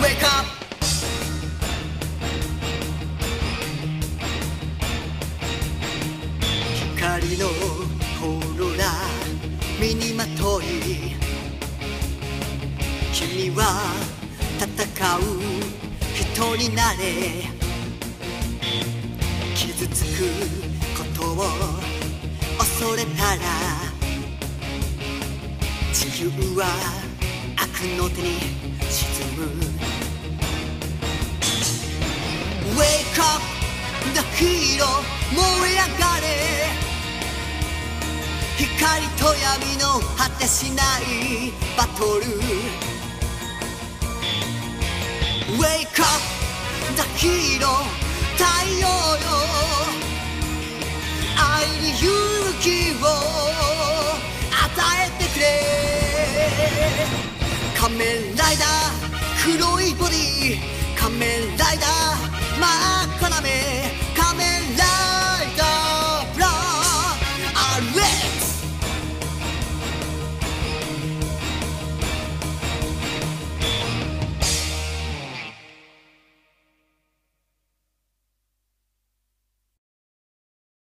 Wake up!光のオーロラ身にまとい君は戦う人になれ傷つくことを恐れたら自由は悪の手に沈む Wake up the hero 燃え上がれ光と闇の果てしないバトル Wake up the hero 太陽よ愛に勇気を与えてくれ仮面ライダー黒いボディ仮面ライダー真っ赤な目